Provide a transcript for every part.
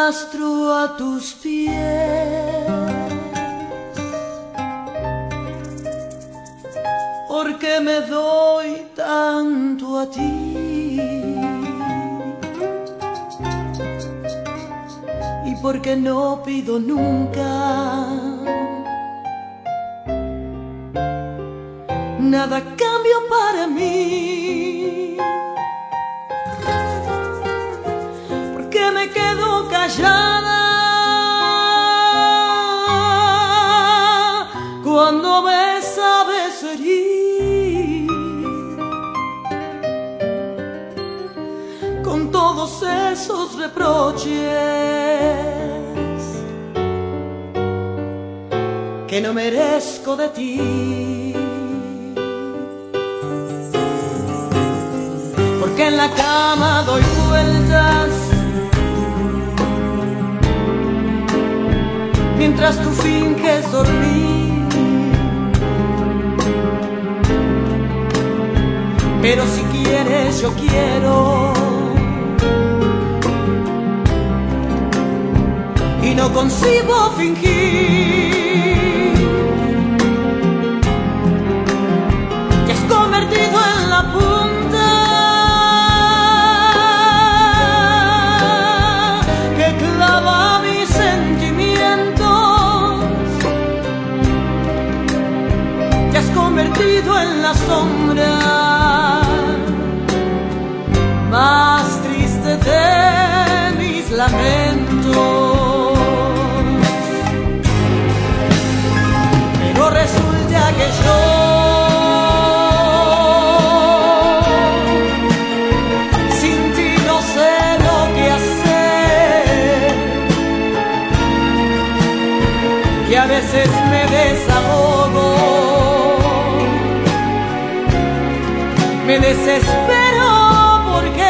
arrastro a tus pies, porque me doy tanto a ti. Y porque no pido nunca nada a cambio para mí, porque me quedo callada cuando me sabes herir con todos esos reproches que no merezco de ti. Porque en la cama doy vueltas mientras tú finges dormir, pero si quieres yo quiero, y no concibo fingir. Te has convertido en la punta que clava mis sentimientos. Te has convertido en la sombra más triste de mis lamentos. Pero resulta que yo sin ti no sé lo que hacer, y a veces me desahogo, me desespero porque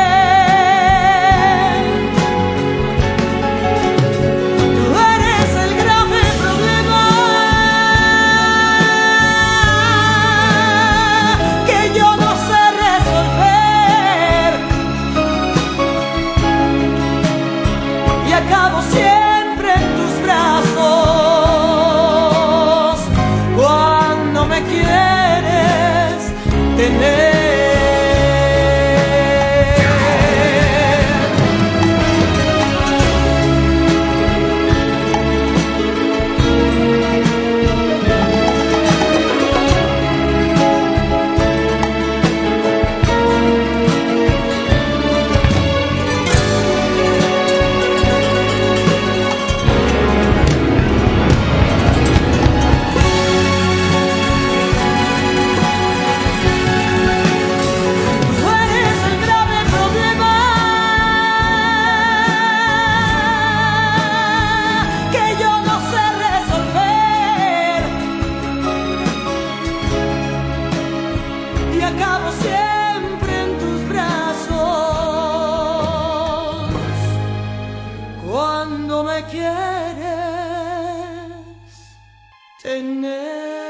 acabo siempre en tus brazos cuando me quieres tener. Acabo siempre en tus brazos cuando me quieres tener.